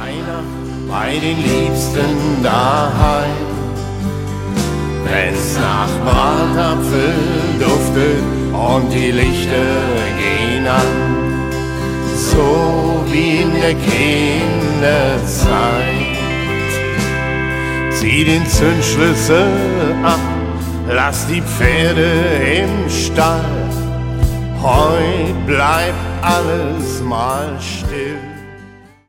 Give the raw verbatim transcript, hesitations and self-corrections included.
Weihnacht bei den Liebsten daheim. Wenn's nach Bratapfel duftet und die Lichter gehen an, so wie in der Kinderzeit. Zieh den Zündschlüssel ab, lass die Pferde im Stall. Heut bleibt alles mal still.